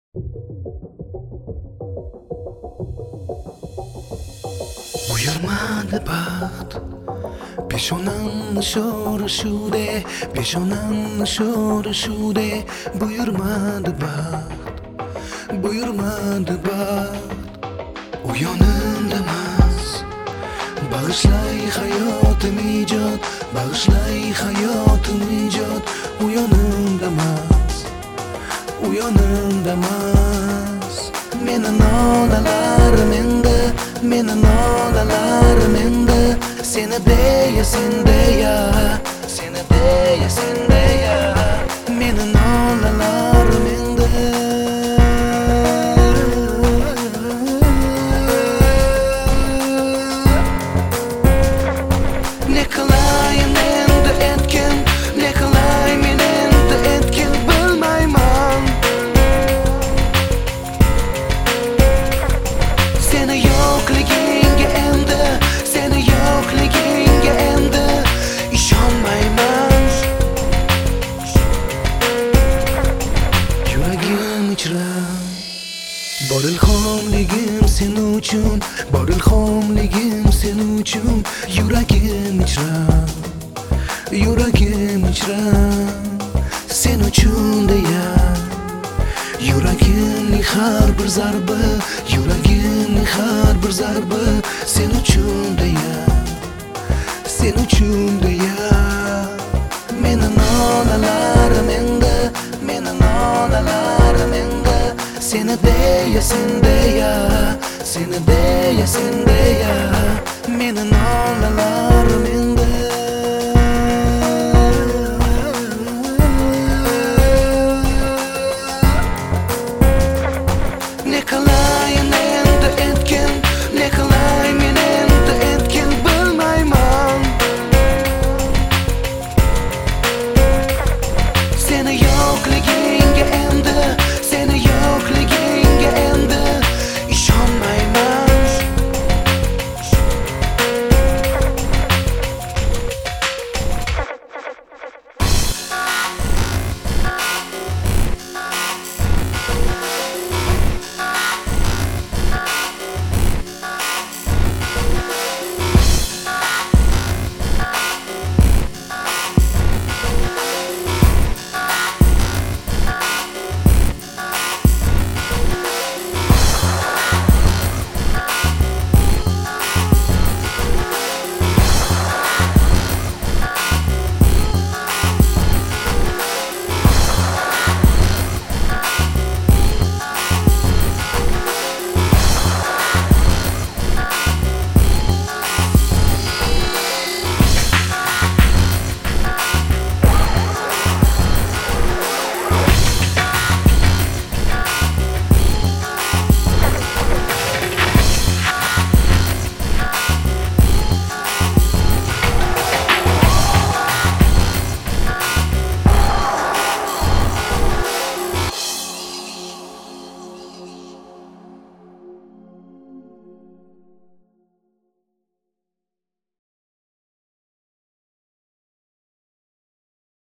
Buyurmadi baxt peshonamni sho'rishude, peshonamni sho'rishude. Buyurmadi baxt u yonimdamas. Bag'ishlay hayotim ijod, bag'ishlay hayotim ijod. U yonimdamas, u yonimdamas. Meni nolalarim endi, meni nolalarim endi. Seni deya, sen deya, seni deya, sen deya. Meni nolalarim endi. Ne qilayin endi etkin, ne qilay men endi etkin bilmayman. Seni yo'qligingga endi, seni yo'qligingga endi ishonmayman. Yuragim ichra bor ilhomligim sen uchun, bor ilhomligim sen uchun. Yuragim ichra, yuragim ichra sen uchun deya. Yuragimning har bir zarbi, yuragimning har bir zarbi sen uchun deya, sen uchun deya. Meni nolalarim endi, meni nolalarim endi. Seni deya, sen deya, seni deya, sen deya. Meni